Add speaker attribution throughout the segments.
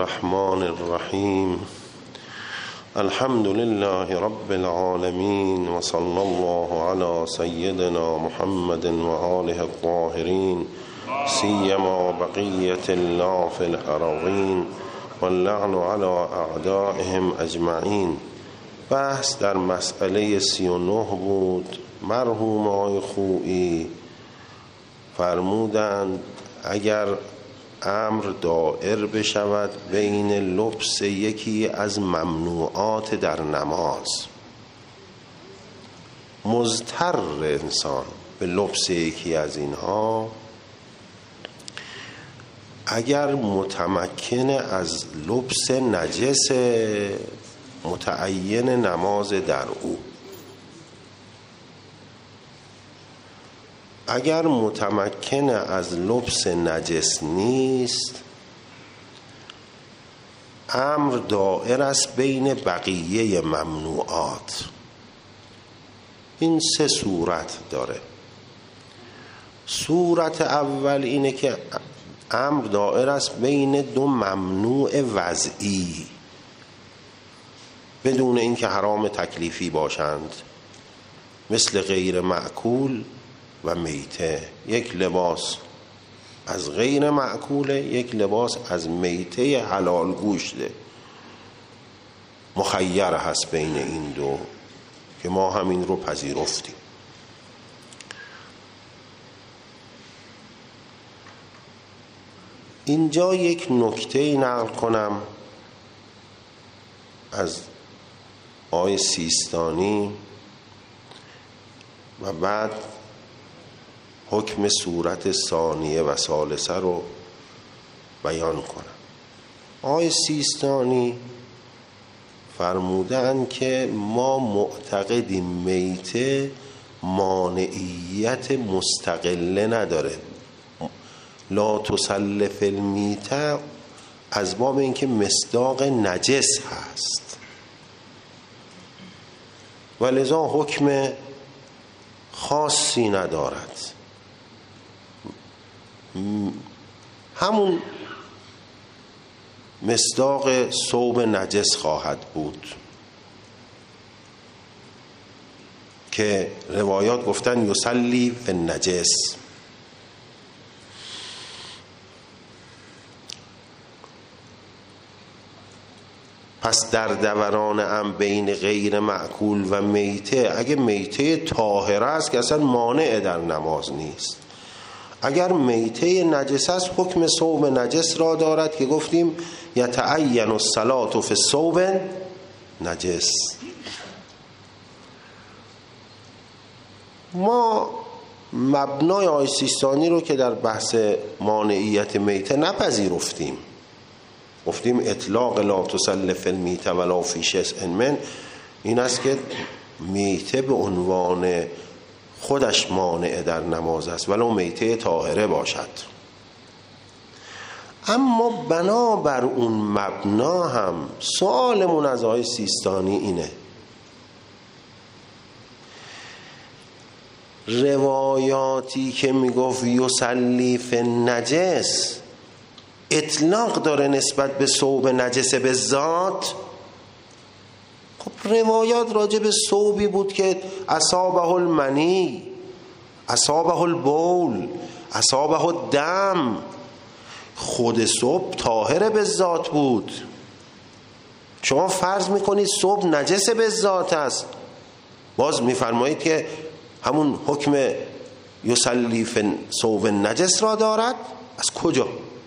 Speaker 1: الرحمن الرحیم. الحمد لله رب العالمین و صلی الله علی سیدنا محمد و آله الطاهرین سیما بقیة الله فی الأراضین واللعن علی اعدائهم اجمعین. بحث در مسئله 39 بود. مرحوم آقای خویی فرمودند اگر امر دائر بشود بین لبس یکی از ممنوعات در نماز، مضطر انسان به لبس یکی از اینها، اگر متمکن از لبس نجس متعین نماز در او، اگر متمکن از لبس نجس نیست، امر دائر است بین بقیه ممنوعات. این 3 صورت داره. صورت اول اینه که امر دائر است بین 2 ممنوع وضعی بدون اینکه حرام تکلیفی باشند، مثل غیر مأکول و میته. یک لباس از غیر مأکوله، یک لباس از میته حلال گوشته. مخیر هست بین این 2 که ما همین رو پذیرفتیم. اینجا یک نکته نقل کنم از آقای سیستانی و بعد حکم صورت ثانیه و ثالثه رو بیان کنم. آقای سیستانی فرمودن که ما معتقدیم میته مانعیت مستقله نداره. لا تسلف المیته از باب اینکه مصداق نجس هست و لذا حکم خاصی ندارد. همون مصداق ثوب نجس خواهد بود که روایات گفتن یصلی فی النجس. پس در دوران بین غیر معکول و میته، اگه میته طاهره است که اصلا مانع در نماز نیست، اگر میته نجس است حکم ثوب نجس را دارد که گفتیم یتعین الصلاة فی الثوب نجس. ما مبنای آقای سیستانی رو که در بحث مانعیت میته نپذیرفتیم، گفتیم اطلاق لا تسلف المیته ولا فی شیء من این است که میته به عنوان خودش مانع در نماز است ولو میته طاهره باشد. اما بنابر اون مبنا هم سوالمون از آقای سیستانی اینه، روایاتی که میگفت یصلی فی النجس اطلاق داره نسبت به ثوب نجس به ذات؟ خب روایات راجع به ثوبی بود که اصابه المنی، اصابه البول، اصابه الدم. خود ثوب طاهر به ذات بود. شما فرض میکنید ثوب نجس به ذات است، باز میفرمایید که همون حکم یصلی فی ثوب نجس را دارد. از کجا؟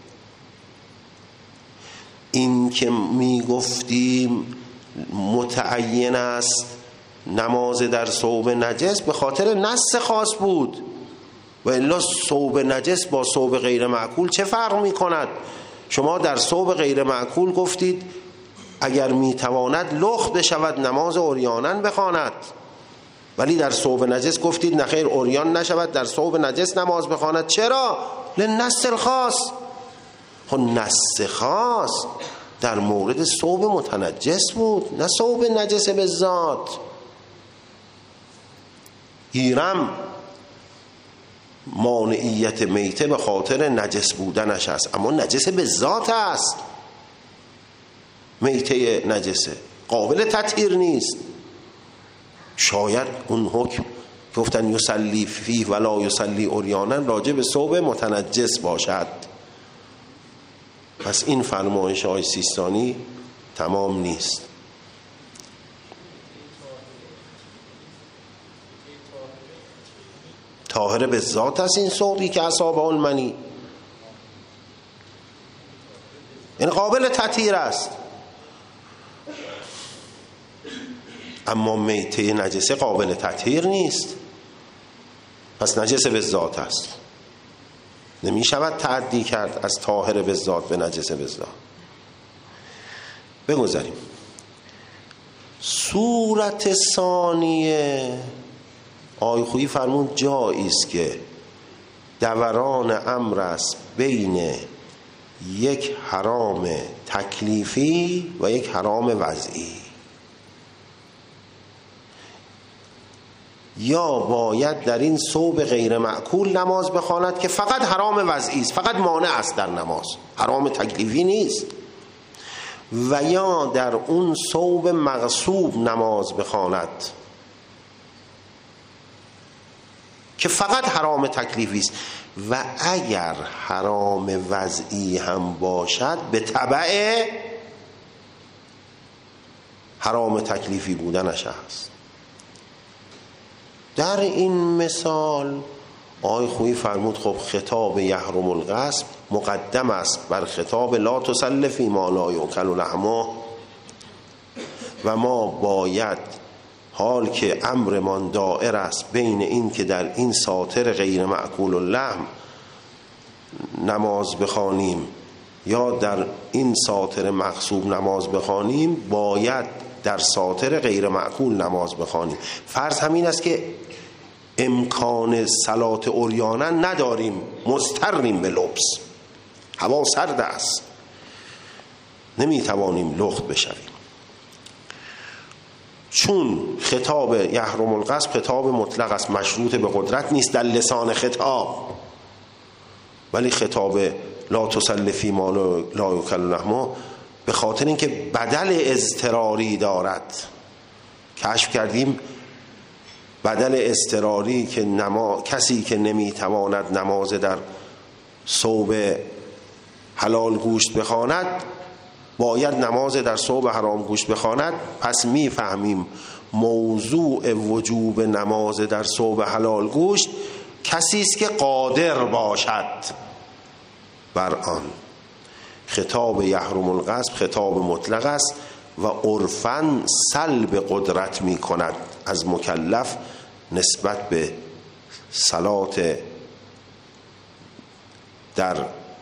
Speaker 1: این که میگفتیم متعین است نماز در ثوب نجس به خاطر نص خاص بود، و الا ثوب نجس با ثوب غیر معکول چه فرق می کند؟ شما در ثوب غیر معکول گفتید اگر میتواند لخت بشود نماز عریانا بخواند، ولی در ثوب نجس گفتید نخیر عریان نشود در ثوب نجس نماز بخواند. چرا؟ لنص الخاص. خب نص خاص در مورد ثوب متنجس بود، نه ثوب نجس به ذات. گیرم مانعیت میته به خاطر نجس بودنش است، اما نجس به ذات است. میته نجسه، قابل تطهیر نیست. شاید اون حکم گفتن یصلی فیه ولا یصلی عریانا راجع به ثوب متنجس باشد. پس این فرمایش آقای سیستانی تمام نیست. طاهر به ذات است این ثوبی که اصابه المنی، این قابل تطهیر است. اما میته نجسه قابل تطهیر نیست، پس نجس به ذات است، نمی شود تعدی کرد از طاهر به ذات به نجس به ذات. بگذاریم. صورت ثانیه آقای خویی فرمود جایی است که دوران امر است بین یک حرام تکلیفی و یک حرام وضعی. یا باید در این ثوب غیر معکول نماز بخواند که فقط حرام وضعی است، فقط مانع است در نماز، حرام تکلیفی نیست. و یا در اون ثوب مغصوب نماز بخواند که فقط حرام تکلیفی است. و اگر حرام وضعی هم باشد به تبع حرام تکلیفی بودنش است. در این مثال آقای خویی فرمود خب خطاب یحرم الغصب مقدم است بر خطاب لا تصل فی ما لا یؤکل لحمه، و ما باید حال که امرمان دائر است بین این که در این ساتر غیر مأکول اللحم نماز بخوانیم یا در این ساتر مغصوب نماز بخوانیم، باید در ساتر غیر مأکول نماز بخوانیم. فرض همین است که امکان صلات عریانا نداریم، مضطریم به لبس، هوا سرد است، نمیتوانیم لخت بشویم. چون خطاب یحرم الغصب خطاب مطلق است، مشروط به قدرت نیست در لسان خطاب، ولی خطاب لا تصل فی ما لا یؤکل لحمه به خاطر اینکه بدل اضطراری دارد. کشف کردیم بدل اضطراری که کسی که نمیتواند نماز در ثوب حلال گوشت بخواند باید نماز در ثوب حرام گوشت بخواند. پس میفهمیم موضوع وجوب نماز در ثوب حلال گوشت کسی است که قادر باشد بر آن. خطاب یحرم الغصب خطاب مطلق است و عرفاً سلب قدرت می کند از مکلف نسبت به صلات در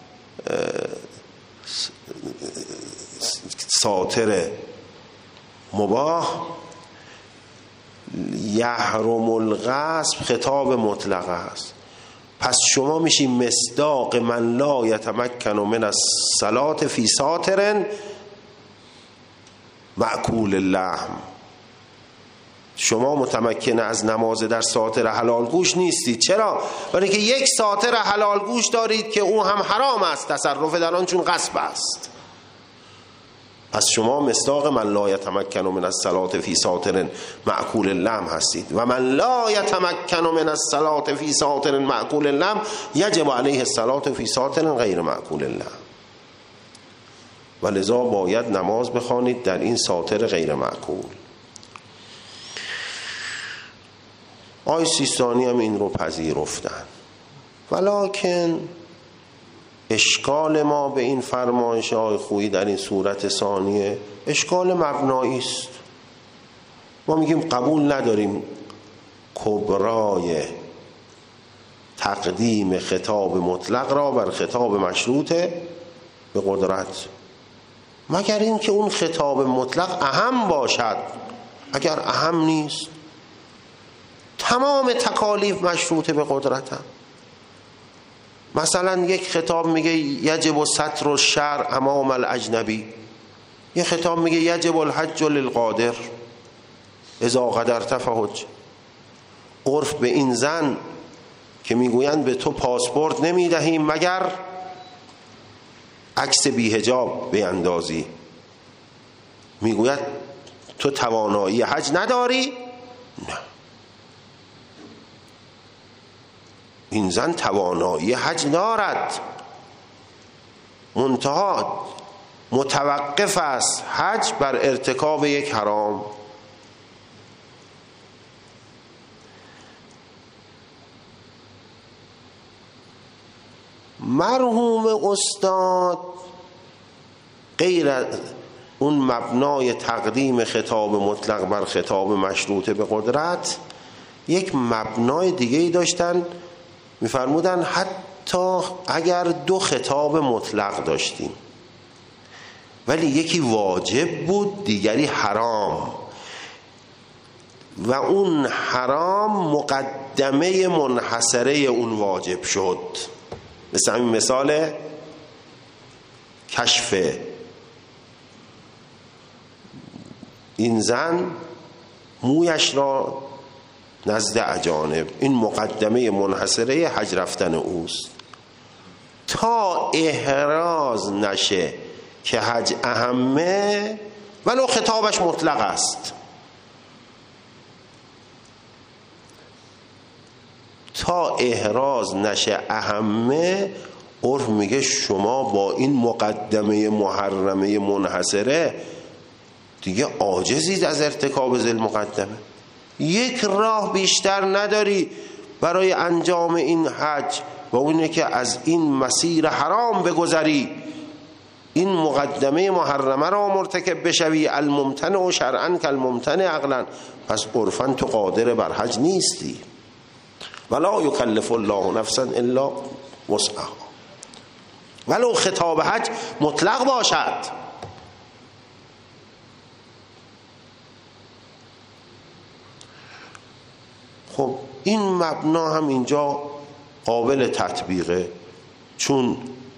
Speaker 1: ساتر مباح. یحرم الغصب خطاب مطلق است، پس شما میشی مصداق من لا یتمکن من الصلاة فی ساتر مأکول اللحم. شما متمکن از نماز در ساتر حلال گوشت نیستید. چرا؟ برای که یک ساتر حلال گوشت دارید که او هم حرام است تصرف در آن، چون غصب است. پس شما مصداق من لا یتمکن من الصلاة فی ساتر مأکول اللحم هستید، و من لا یتمکن من الصلاة فی ساتر مأکول اللحم یجب علیه الصلاة فی ساتر غیر مأکول اللحم، و لذا باید نماز بخوانید در این ساتر غیر مأکول. آقای سیستانی هم این رو پذیرفتن، ولکن اشکال ما به این فرمایش آقای خویی در این صورت ثانیه اشکال مبنایی است. ما میگیم قبول نداریم کبرای تقدیم خطاب مطلق را بر خطاب مشروط به قدرت، مگر این که اون خطاب مطلق اهم باشد. اگر اهم نیست تمام تکالیف مشروط به قدرت هم. مثلا یک خطاب میگه یجب ستر الشرع امام الاجنبی، یک خطاب میگه یجب الحج للقادر اذا قدرت فحج. عرف به این زن که میگویند به تو پاسپورت نمیدهیم مگر عکس بی‌حجاب بیندازی، میگوید تو توانایی حج نداری؟ نه، این زن توانایی حج دارد، منتها متوقف است حج بر ارتکاب یک حرام. مرحوم استاد غیر از اون مبنای تقدیم خطاب مطلق بر خطاب مشروط به قدرت، یک مبنای دیگه ای داشتن، میفرمودن حتی اگر دو خطاب مطلق داشتیم ولی یکی واجب بود دیگری حرام و اون حرام مقدمه منحصره اون واجب شد، مثل همین مثال کشف این زن مویش را نزد اجانب، این مقدمه منحصره حج رفتن اوست. تا احراز نشه که حج اهمه ولو خطابش مطلق است، تا احراز نشه اهمه، عرف میگه شما با این مقدمه محرمه منحصره دیگه عاجزید از ارتکاب ذی المقدمه، یک راه بیشتر نداری برای انجام این حج و اونه که از این مسیر حرام بگذری، این مقدمه محرمه را مرتکب بشوی، الممتنع شرعا کالممتنع عقلا، پس عرفاً تو قادر بر حج نیستی. ولا یکلف الله نفسا الا وسعها، ولو خطاب حج مطلق باشد. خب این مبنا هم اینجا قابل تطبیقه، چون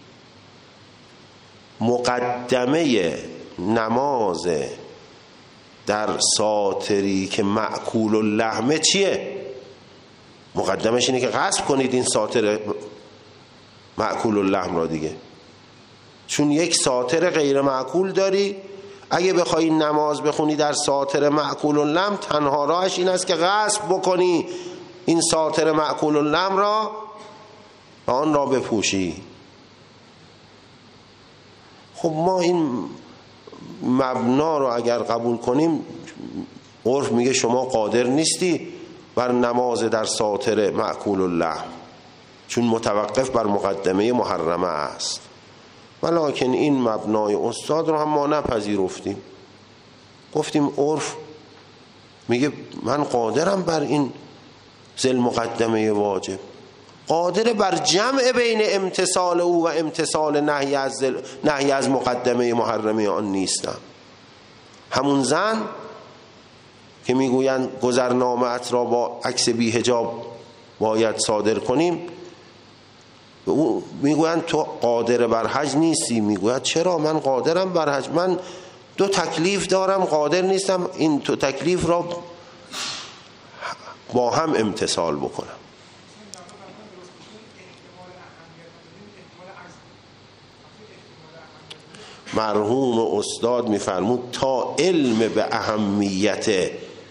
Speaker 1: مقدمه نماز در ساتری که مأکول اللحمه چیه؟ مقدمش اینه که غصب کنید این ساتر مأکول اللحم را دیگه، چون یک ساتر غیر مأکول داری، اگه بخوای نماز بخونی در ساتر مأکول اللحم تنها راهش این است که غصب بکنی این ساتر مأکول اللحم را و آن را بپوشی. خب ما این مبنا رو اگر قبول کنیم، عرف میگه شما قادر نیستی بر نماز در ساتر مأکول اللحم، چون متوقف بر مقدمه محرمه است. ولکن این مبنای استاد رو هم ما نپذیرفتیم، گفتیم عرف میگه من قادرم بر این ذی المقدمه واجب، قادر بر جمع بین امتثال او و امتثال نهی از مقدمه محرمه آن نیستم. همون زن که میگویند گذرنامه‌ات را با عکس بی حجاب باید صادر کنیم، میگویند تو قادر بر حج نیستی، میگوید چرا من قادرم بر حج، من دو تکلیف دارم قادر نیستم این دو تکلیف را با هم امتثال بکنم. مرحوم استاد میفرمود تا علم به اهمیت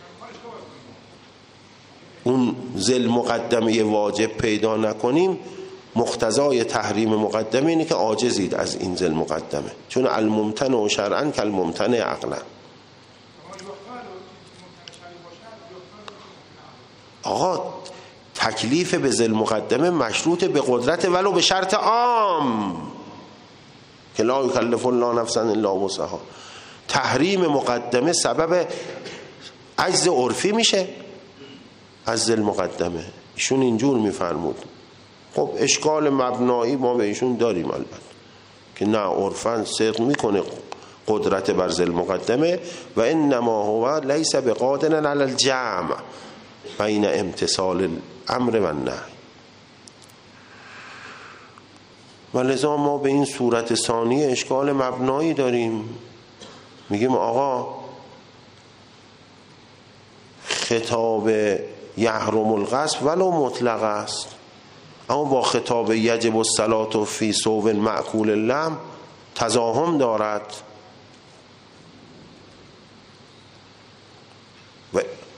Speaker 1: اون ذی المقدمه واجب پیدا نکنیم، مقتضای تحریم مقدمه اینه که عاجزید از این ذی المقدمه، چون الممتنع شرعا کالممتنع عقلا. آقا تکلیف به ذی المقدمه مشروط به قدرت ولو به شرط عام که لا یکلف الله نفسا الا وسعها. تحریم مقدمه سبب عجز عرفی میشه از ذی المقدمه، ایشون اینجور میفرمود. خب اشکال مبنایی ما به ایشون داریم البته که نه، عرفاً صدق میکنه قدرت بر ذی المقدمه و انما هو لیس بقادر علی الجمع بین امتثال الامر و النهی. ولذا ما به این صورت ثانیه اشکال مبنایی داریم، میگیم آقا خطاب یحرم القصف ولو مطلق است، اما با خطاب یجب الصلاة فی ثوب مأکول اللحم تزاحم دارد. و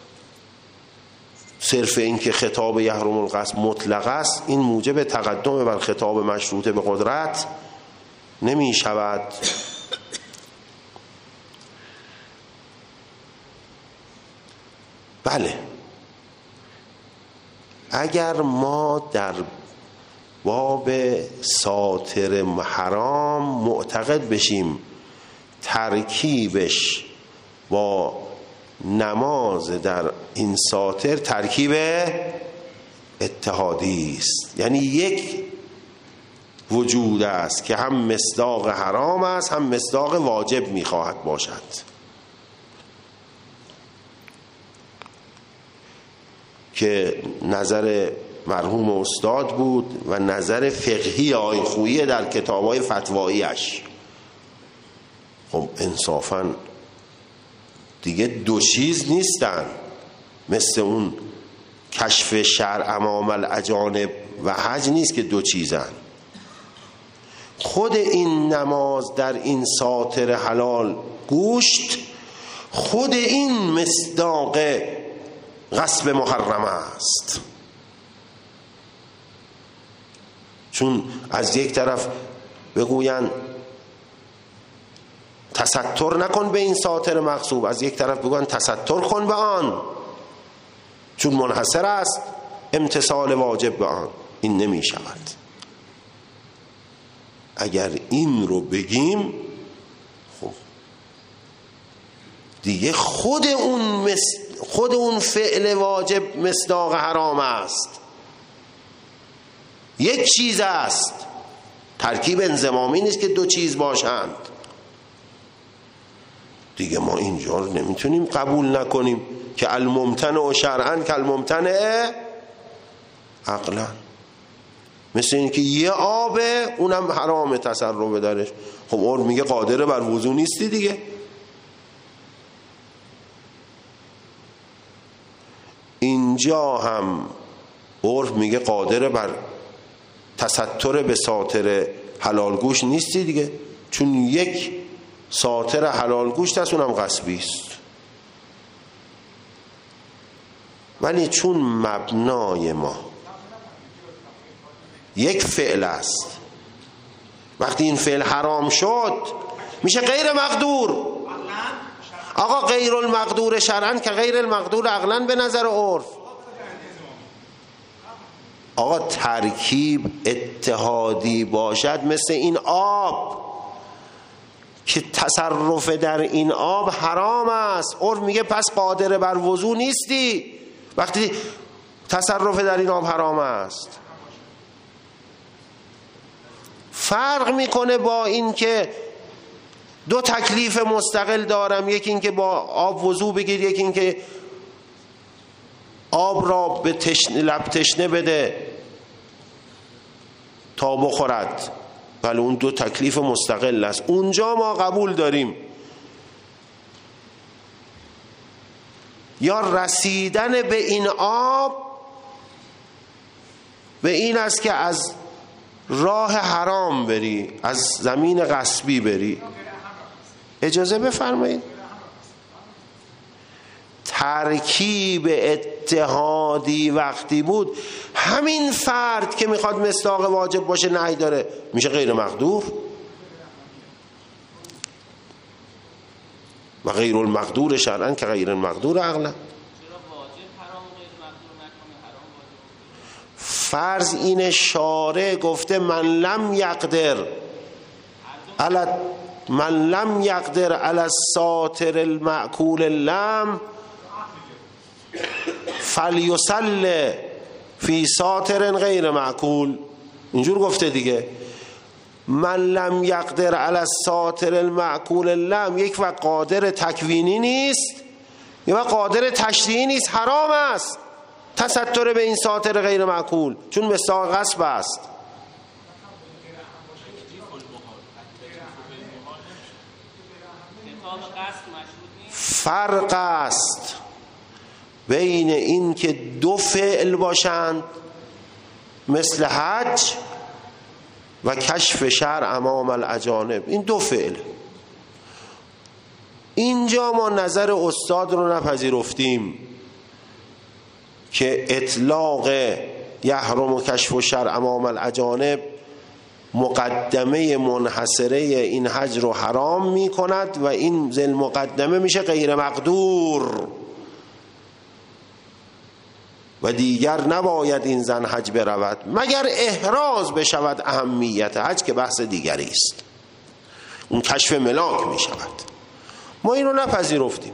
Speaker 1: صرف این که خطاب یحرم القصب مطلق است این موجب تقدم بر خطاب مشروطه به قدرت نمی شود. بله، اگر ما در باب ساتر حرام معتقد بشیم ترکیبش با نماز در این ساتر ترکیب اتحادی است، یعنی یک وجود است که هم مصداق حرام است هم مصداق واجب میخواهد باشد. که نظر مرحوم استاد بود و نظر فقهی آقای خویی در کتاب‌های فتواییش. خب انصافاً دیگه دو چیز نیستن، مثل اون کشف شرع امام الاجانب و حج نیست که دو چیزن. خود این نماز در این ساتر حلال گوشت، خود این مصداق غصب محرم است. چون از یک طرف بگوین تستر نکن به این ساتر مغصوب، از یک طرف بگوین تستر کن به آن، چون منحصر است امتثال واجب به آن. این نمی شود. اگر این رو بگیم خب دیگه خود اون فعل واجب مصداق حرام است، یک چیز است، ترکیب انضمامی نیست که دو چیز باشند. دیگه ما اینجا رو نمیتونیم قبول نکنیم که الممتنع شرعاً که الممتنع عقلاً. مثل این که یه آبه اونم حرام تصرف درش. خب عرف میگه قادر بر وضو نیستی دیگه. اینجا هم عرف میگه قادر بر تستر به ساتر حلال گوش نیستی دیگه، چون یک ساتر حلال گوشت است اونم غصبی است. ولی چون مبنای ما یک فعل است، وقتی این فعل حرام شد میشه غیر مقدور. آقا غیر المقدور شرعاً که غیر المقدور عقلاً به نظر عرف. آقا ترکیب اتحادی باشد مثل این آب که تصرف در این آب حرام است، عرف میگه پس قادر بر وضو نیستی وقتی تصرف در این آب حرام است. فرق میکنه با این که دو تکلیف مستقل دارم، یکی این که با آب وضو بگیر، یکی این که آب را به لب تشنه بده تا بخورد. ولی اون دو تکلیف مستقل است. اونجا ما قبول داریم یا رسیدن به این آب به این است که از راه حرام بری، از زمین غصبی بری. اجازه بفرمایید. ترکیب اتحادی وقتی بود همین فرد که میخواد مصداق واجب باشه نهی داره میشه غیر مقدور و غیر المقدور شرعاً که غیر المقدور عقلاً. فرض این شارع گفته من لم یقدر علی الساتر المأکول اللحم فلیصلی فی ساتر غیر مأکول. اینجور گفته دیگه. من لم یقدر علی الساتر المأکول اللحم یک وقت قادر تکوینی نیست، یک وقت قادر تشریعی نیست، حرام است تستر به این ساتر غیر مأکول چون مصداق غصب است. فرق است بین این که دو فعل باشند مثل حج و کشف شرع امام الاجانب. این دو فعل. اینجا ما نظر استاد رو نپذیرفتیم که اطلاق یحرم و کشف و شرع امام الاجانب مقدمه منحصره این حج رو حرام می کند و این ذل مقدمه میشه غیر مقدور و دیگر نباید این زن حج برود مگر احراز بشود اهمیت حج که بحث دیگری است، اون کشف ملاک می شود. ما این رو نپذیرفتیم،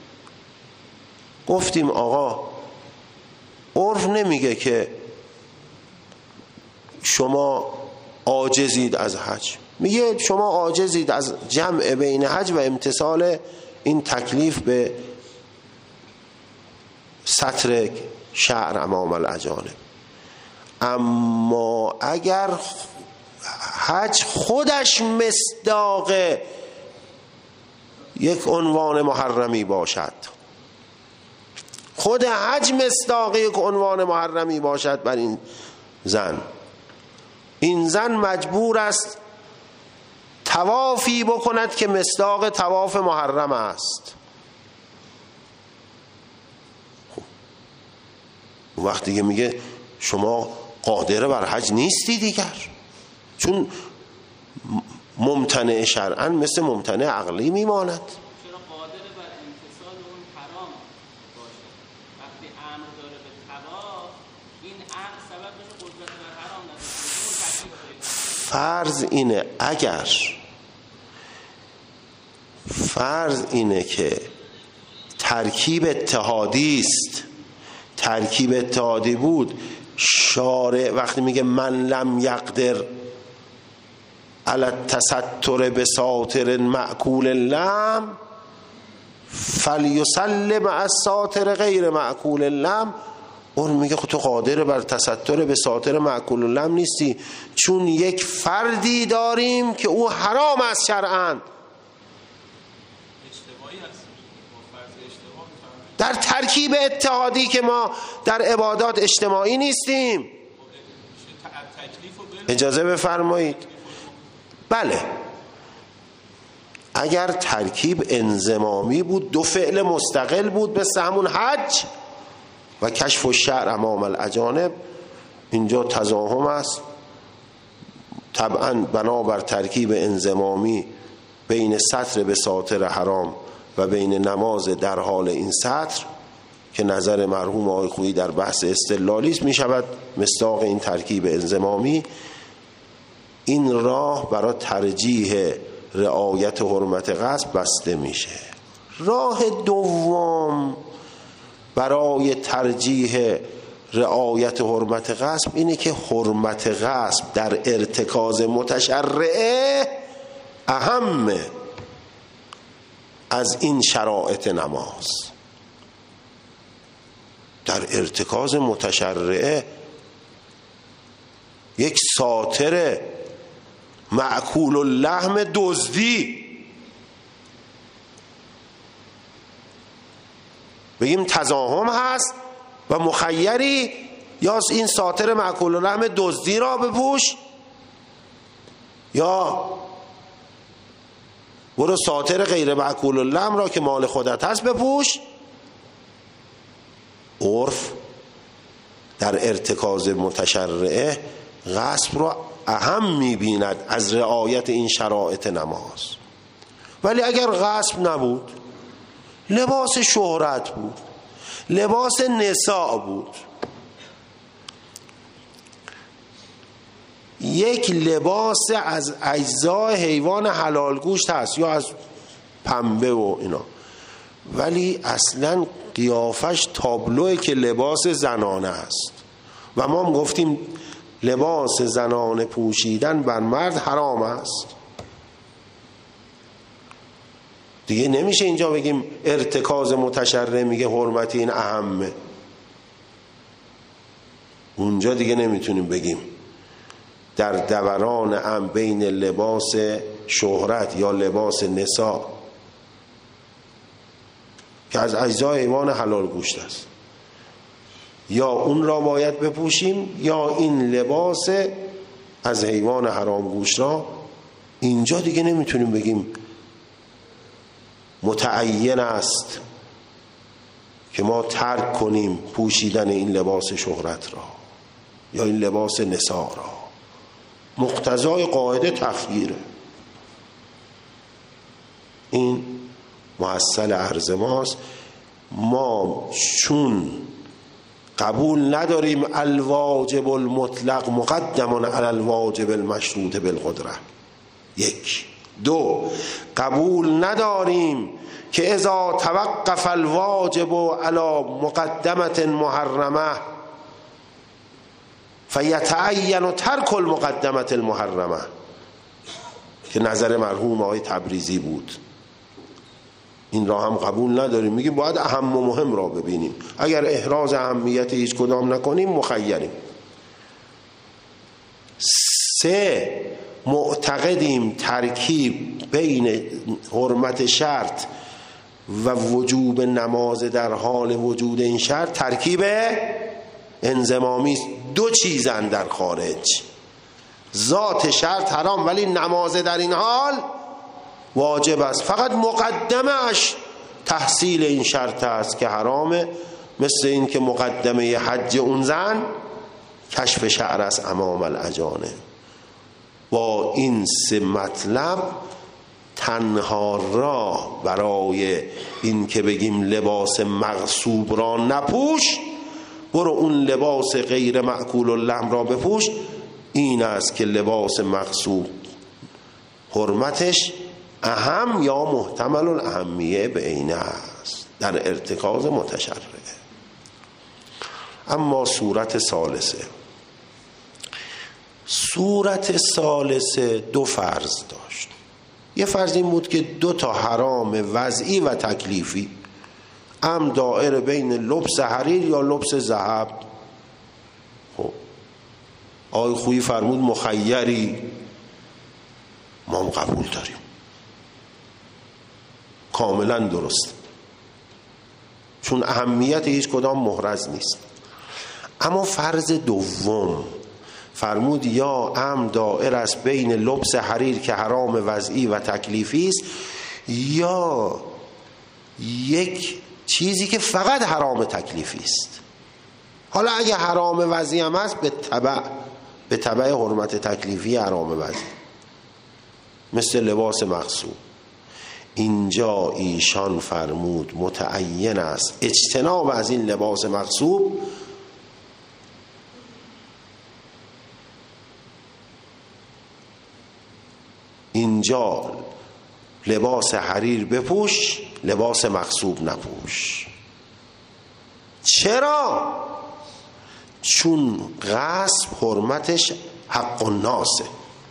Speaker 1: گفتیم آقا عرف نمیگه که شما عاجزید از حج، میگه شما عاجزید از جمع بین حج و امتثال این تکلیف به ستر شعر امام الاجانب. اما اگر حج خودش مصداق یک عنوان محرمی باشد، خود حج مصداق یک عنوان محرمی باشد بر این زن، این زن مجبور است طوافی بکند که مصداق طواف محرم است. وقتی که میگه شما قادر بر حج نیستی دیگر، چون ممتنع شرعاً مثل ممتنع عقلی میماند.
Speaker 2: چرا قادر بر امتثال اون حرام باشه؟ وقتی امر داره به طواف، این امر سبب بشه قدرت بر حرام نشه.
Speaker 1: فرض اینه که ترکیب اتحادی است، ترکیب اتحادی بود، شارع وقتی میگه من لم یقدر علی التستر بساتر معکول اللحم فلیسلم از ساتر غیر معکول اللحم، اون میگه خود تو قادر بر تستر به ساتر معکول اللحم نیستی، چون یک فردی داریم که او حرام است شرعاً. در ترکیب اتحادی که ما در عبادات اجتماعی نیستیم. اجازه بفرمایید. بله، اگر ترکیب انضمامی بود، دو فعل مستقل بود مثل همون حج و کشف الشعر امام الاجانب، اینجا تزاحم است. طبعا بنابر ترکیب انضمامی بین سطر به ساتر حرام و بین نماز در حال این سطر که نظر مرحوم آقای خویی در بحث استدلالی است، می شود مصداق این ترکیب انضمامی. این راه برای ترجیح رعایت حرمت غصب بسته میشه. راه دوم برای ترجیح رعایت حرمت غصب اینه که حرمت غصب در ارتکاز متشرعه اهم از این شرایط نماز. در ارتکاز متشرعه یک ساتر معکول اللحم دزدی، بگیم تزاحم هست و مخیری، یا این ساتر معکول اللحم دزدی را بپوش یا برو ساتر غیر معکول اللحم را که مال خودت هست بپوش. عرف در ارتکاز متشرعه غصب را اهم می‌بیند از رعایت این شرایط نماز. ولی اگر غصب نبود، لباس شهرت بود، لباس نساء بود، یک لباس از اجزای حیوان حلال گوشت هست یا از پنبه و اینا، ولی اصلا قیافش تابلوه که لباس زنانه است و ما هم گفتیم لباس زنانه پوشیدن بر مرد حرام است. دیگه نمیشه اینجا بگیم ارتکاز متشرع میگه حرمت این اهمه، اونجا دیگه نمیتونیم بگیم. در دوران هم بین لباس شهرت یا لباس نساء که از اجزای حیوان حلال گوشت است، یا اون را باید بپوشیم یا این لباس از حیوان حرام گوشت را، اینجا دیگه نمیتونیم بگیم متعین است که ما ترک کنیم پوشیدن این لباس شهرت را یا این لباس نساء را. مقتضای قاعده تخییره. این محصل عرض ماست. ما چون قبول نداریم الواجب المطلق مقدم علی الواجب المشروط بالقدره، 1. 2 قبول نداریم که اذا توقف الواجب علی مقدمة محرمه فیتعین ترک المقدمة المحرمه، که نظر مرحوم آقای تبریزی بود. این را هم قبول نداریم، میگیم باید اهم و مهم را ببینیم. اگر احراز اهمیت هیچ کدام نکنیم مخیریم. 3 معتقدیم ترکیب بین حرمت شرط و وجوب نماز در حال وجود این شرط ترکیب انضمامی است. 2 چیزن در خارج. ذات شرط حرام ولی نماز در این حال واجب است، فقط مقدمه اش تحصیل این شرط است که حرامه. مثل این که مقدمه حج اون زن کشف شعر است امام الاجانب. با این 3 مطلب تنها راه برای این که بگیم لباس مغصوب را نپوش، برو اون لباس غیر مأکول اللحم را بپوش، این است که لباس مغصوب حرمتش اهم یا محتمل الاهمیه به عینه است در ارتکاز متشرع. اما صورت ثالثه 2 فرض داشت. یه فرض این بود که 2 تا حرام وضعی و تکلیفی دائره بین لبس حریر یا لبس ذهب. خب آقای خویی فرمود مخیری، ما هم قبول داریم، کاملا درست، چون اهمیت هیچ کدام محرز نیست. اما فرض دوم فرمود یا دائر است بین لبس حریر که حرام وضعی و تکلیفی است، یا یک چیزی که فقط حرام تکلیفی است. حالا اگه حرام وضعی هم هست به تبع حرمت تکلیفی حرام وضعی، مثل لباس مغصوب. اینجا ایشان فرمود متعین است اجتناب از این لباس مغصوب اینجا لباس حریر بپوش، لباس مغصوب نپوش. چرا؟ چون غصب حرمتش حق الناسه،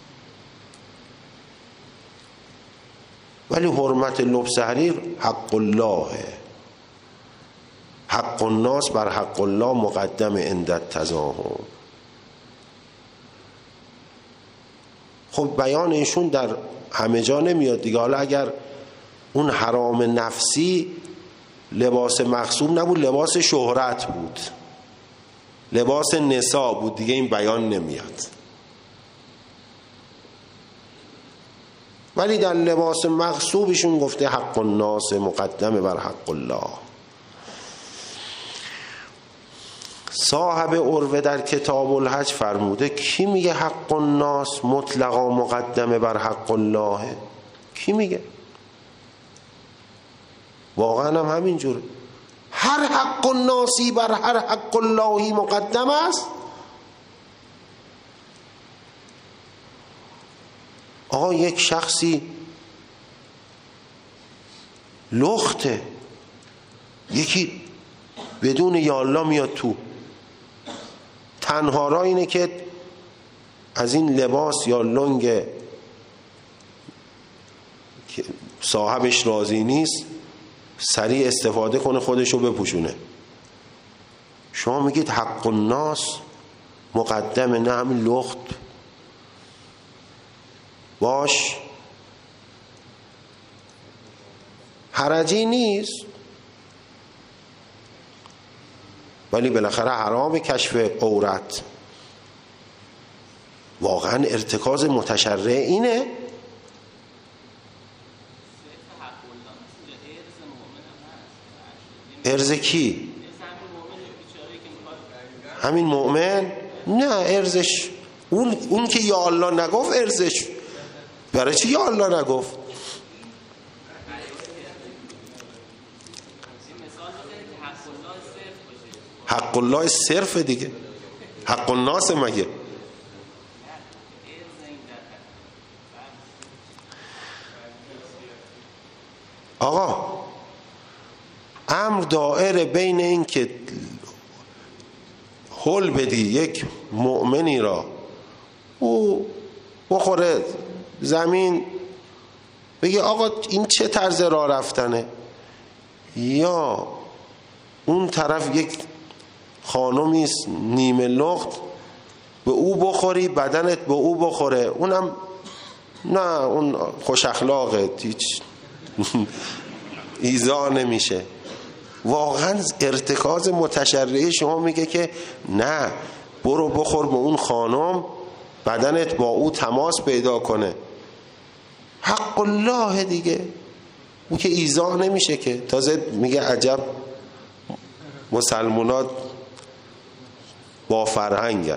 Speaker 1: ولی حرمت لبس حریر حق الله. حق الناس بر حق الله مقدم عند التزاحم. خب بیان ایشون در همه جا نمیاد دیگه. حالا اگر اون حرام نفسی لباس مغصوب نبود، لباس شهرت بود، لباس نساء بود، دیگه این بیان نمیاد. ولی در لباس مغصوبشون گفته حق الناس مقدمه بر حق الله. صاحب عروه در کتاب الحج فرموده کی میگه حق الناس مطلقا مقدمه بر حق الله؟ کی میگه؟ واقعا هم همینجوره. هر حق الناسی بر هر حق اللهی مقدم است. آقا یک شخصی لخته، یکی بدون یالله میاد تو، تنها راه اینه که از این لباس یا لنگ که صاحبش راضی نیست سریع استفاده کنه خودشو بپوشونه. شما میگید حق الناس مقدمه، نه همین لخت باش، حرجی نیست، ولی بالاخره حرام کشف عورت. واقعا ارتکاز متشرع اینه. ارز کی؟ همین مؤمن؟ نه ارزش اون که یا الله نگفت ارزش برای چی یا الله نگفت؟ حق الله صرف دیگه، حق الناس مگه؟ آقا امر دائره بین این که حل بدی یک مؤمنی را او بخوره زمین بگی آقا این چه طرز راه رفتنه، یا اون طرف یک خانومی نیمه لخت به او بخوری بدنت به او بخوره، اونم نه اون خوش اخلاقه هیچ ایذا نمیشه. واقعا ارتکاز متشرعی شما میگه که نه برو بخور به اون خانم بدنت با او تماس پیدا کنه. حق الله دیگه، اون که ایذا نمیشه که. تازه میگه عجب مسلمانات با فرهنگن.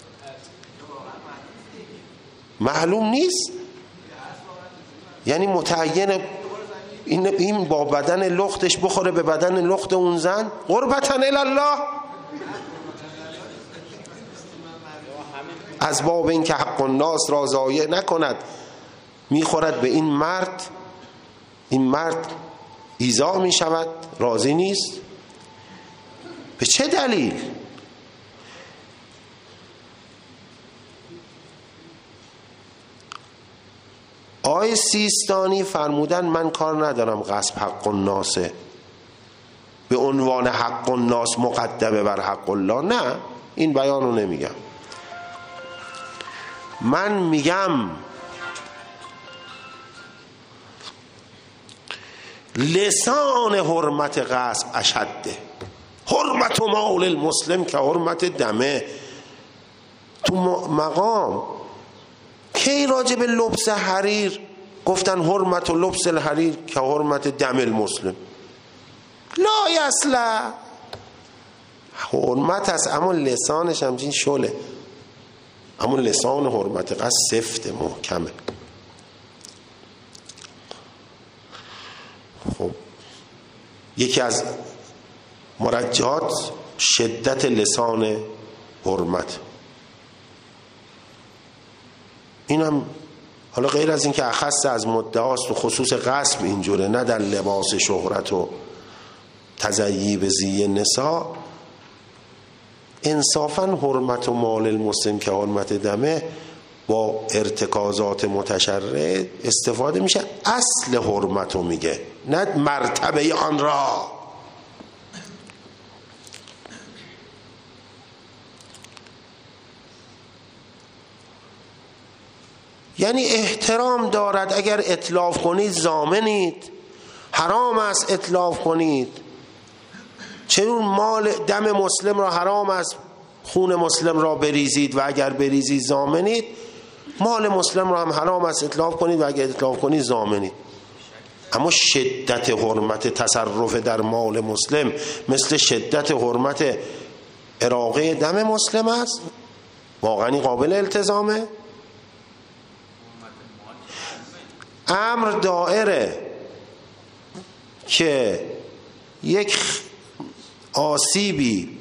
Speaker 1: معلوم نیست یعنی متعین این با بدن لختش بخوره به بدن لخت اون زن قربتاً الله، از باب این که حق الناس را ضایع نکند میخورد به این مرد ایذا میشود، راضی نیست. به چه دلیل؟ آقای سیستانی فرمودن من کار ندارم غصب حق الناسه به عنوان حق الناس مقدمه بر حق الله. نه این بیانو نمیگم، من میگم لسان حرمت غصب اشده، حرمت مال المسلم که حرمت دمه. تو مقام کی راجع به لبس حریر گفتن حرمت و لبس الحریر که حرمت دم المسلم؟ لا اصلا حرمت هست اما لسانش همچین شله، اما لسان حرمت قصد سفت محکمه. خب یکی از مرجحات شدت لسان حرمت. این هم حالا غیر از این که اخص از مدعاست و خصوص غصب اینجوره، نه در لباس شهرت و تزییب زی نسا، انصافا حرمت و مال المسلم که حرمت دمه با ارتکازات متشرع استفاده میشه. اصل حرمت رو میگه نه مرتبه آن را. یعنی احترام دارد، اگر اتلاف کنید ضامنید، حرام است اتلاف کنید. چون مال دم مسلم را حرام است خون مسلم را بریزید و اگر بریزید ضامنید، مال مسلم را هم حرام است اتلاف کنید و اگر اتلاف کنید ضامنید. اما شدت حرمت تصرف در مال مسلم مثل شدت حرمت اراقه دم مسلم است؟ واقعا قابل التزامه؟ امر دائره که یک آسیبی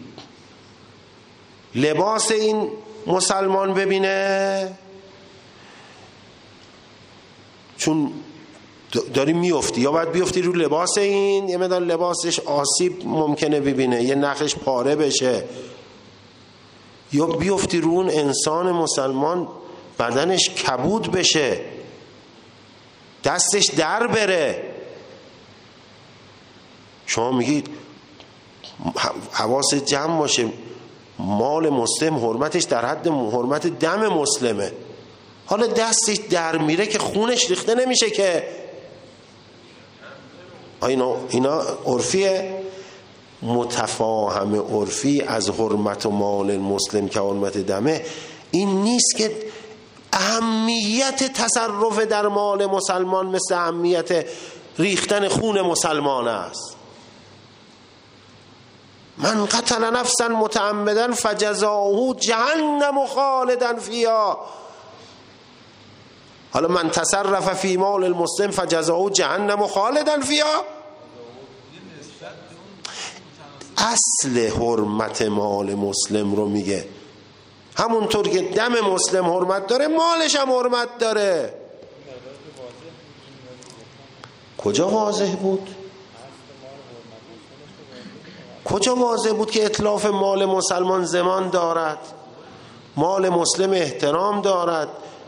Speaker 1: لباس این مسلمان ببینه، چون داری میفتی یا باید بیفتی رو لباس این، یه مقدار لباسش آسیب ممکنه ببینه، یه نخش پاره بشه، یا بیفتی رو اون انسان مسلمان بدنش کبود بشه، دستش در بره. شما میگید حواست جمع باشه، مال مسلم حرمتش در حد حرمت دم مسلمه. حالا دستش در میره که خونش ریخته نمیشه که. اینا عرفیه، متفاهم عرفی از حرمت و مال مسلم که حرمت دمه این نیست که اهمیت تصرف در مال مسلمان مثل اهمیت ریختن خون مسلمان است. من قتل نفسا متعمدا فجزاؤه جهنم خالدا فیها. حالا من تصرف فی مال المسلم فجزاؤه جهنم خالدا فیها. اصل حرمت مال مسلم رو میگه. همونطور که دم مسلم حرمت داره مالش هم حرمت داره. کجا واضح بود؟ کجا واضح بود که اتلاف مال مسلمان زمان دارد، مال مسلم احترام دارد؟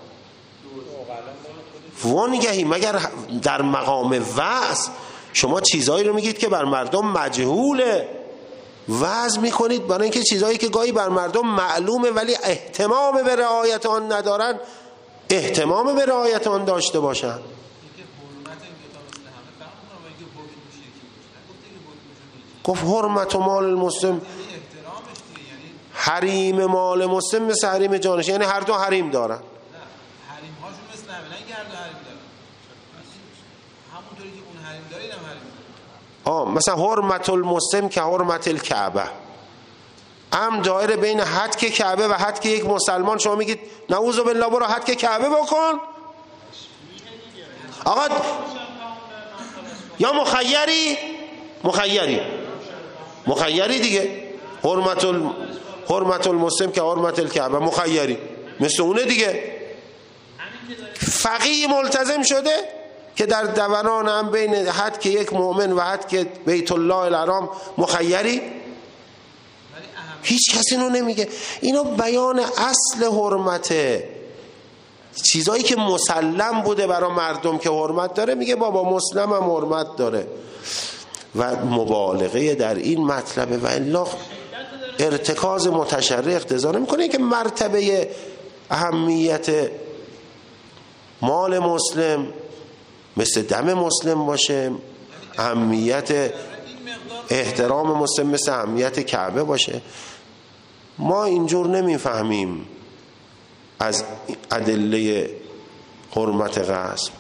Speaker 1: وانگهی مگر در مقام وعظ شما چیزایی رو میگید که بر مردم مجهوله، وعظ میکنید برای اینکه چیزایی که گاهی بر مردم معلومه ولی اهتمام به رعایت آن ندارن اهتمام به رعایت آن داشته باشن. گفت حرمت و مال المسلم، حریم مال مسلم مثل حریم جانش، یعنی هر دو حریم دارن.
Speaker 3: حریم هاشون مثل همه، نه اینکه هر دو حریم دارن، همونطوری که اون حریم داره اینم حریم داره.
Speaker 1: مثلا حرمت المسلم که حرمت الکعبه، هم دایره بین حد کعبه و حد یک مسلمان. شما میگید نعوذ بالله برو حد کعبه بکن. آقا یا مخیری دیگه. حرمت المسلم که حرمت الکعبه، مخیری مثل اونه دیگه. فقیه ملتزم شده که در دوران هم بین حد که یک مؤمن و حد که بیت الله الحرام مخیری. هیچ کسی اینو نمیگه. اینا بیان اصل حرمته، چیزایی که مسلم بوده برای مردم که حرمت داره میگه بابا مسلم هم حرمت داره و مبالغه در این مطلبه. و الا ارتکاز متشرع اقتضا نمیکنه که مرتبه اهمیت مال مسلم مثل دم مسلم باشه، اهمیت احترام مسلم مثل اهمیت کعبه باشه. ما اینجور نمیفهمیم از ادله حرمت غصب.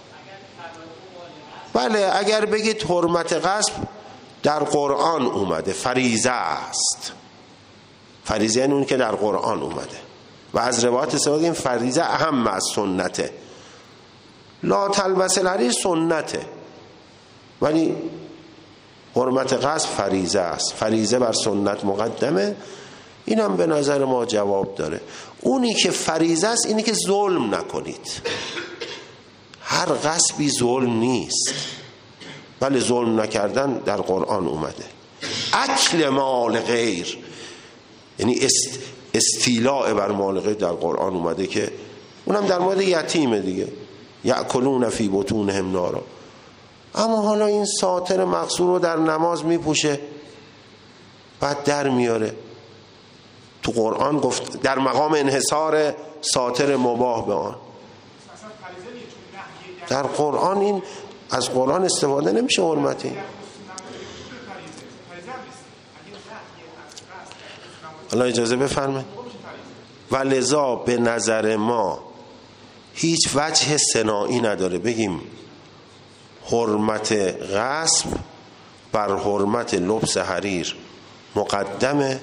Speaker 1: بله اگر بگید حرمت غصب در قرآن اومده، فریضه است، فریضه یعنی اون که در قرآن اومده و از روایات استفاده این فریضه اهم از سنته. لا تلبس الحریر سنته ولی حرمت غصب فریضه است، فریضه بر سنت مقدمه. اینم به نظر ما جواب داره. اونی که فریضه است اینی که ظلم نکنید. هر غصبی ظلم نیست، ولی ظلم نکردن در قرآن اومده. اکل مال غیر یعنی استیلاء بر مال غیر در قرآن اومده که اونم در مورد یتیمه دیگه، یأکلون فی بطونهم نارا. اما حالا این ساتر مقصور رو در نماز میپوشه بعد در میاره. تو قرآن گفت در مقام انحصار ساتر مباح به آن. در قرآن این از قرآن استفاده نمیشه حرمتی. الله اجازه بفرمایید. و لذا به نظر ما هیچ وجه صناعی نداره بگیم حرمت غصب بر حرمت لبس حریر مقدمه،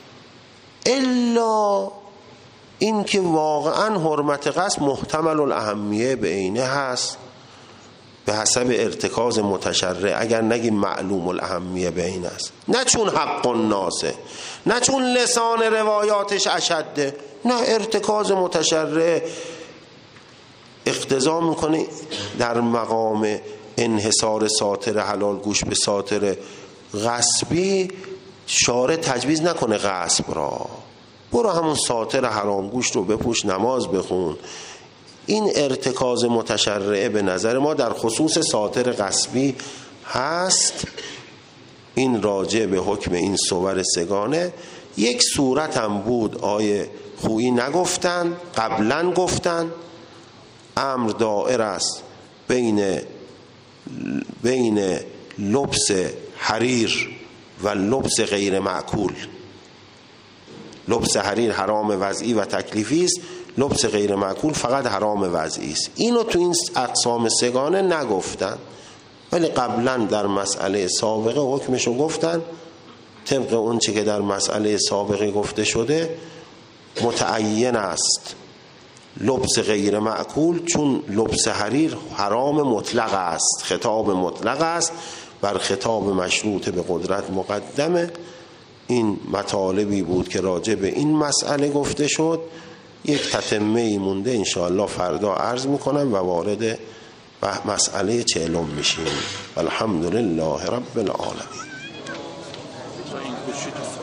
Speaker 1: الا این که واقعا حرمت غصب محتمل الاهمیه به عینه هست به حسب ارتکاز متشرع، اگر نگیم معلوم الاهمیه به عینه است، نه چون حق الناسه، نه چون لسان روایاتش اشده، نه ارتکاز متشرع اقتضا میکنه در مقام انحصار ساتر حلال گوش به ساتر غصبی شارع تجویز نکنه غصب را. برو همون ساتر حرام گوشت رو بپوش نماز بخون. این ارتکاز متشرعه به نظر ما در خصوص ساتر غصبی هست. این راجع به حکم این صور سگانه. یک صورت هم بود آیه خویی نگفتن، قبلا گفتن امر دائر است بین لبس حریر و لبس غیر معکول. لبس حریر حرام وضعی و تکلیفی است، لبس غیر معکول فقط حرام وضعی است. اینو تو این اقسام سگانه نگفتن ولی قبلا در مسئله سابقه حکمشو گفتن طبق اون چه که در مسئله سابقی گفته شده متعین است لبس غیر معقول، چون لبس حریر حرام مطلق است، خطاب مطلق است، بر خطاب مشروط به قدرت مقدمه. این مطالبی بود که راجع به این مسئله گفته شد. یک تتمه‌ای مونده انشاءالله فردا عرض میکنم و وارد مسئله 40 میشیم. الحمدلله رب العالمین.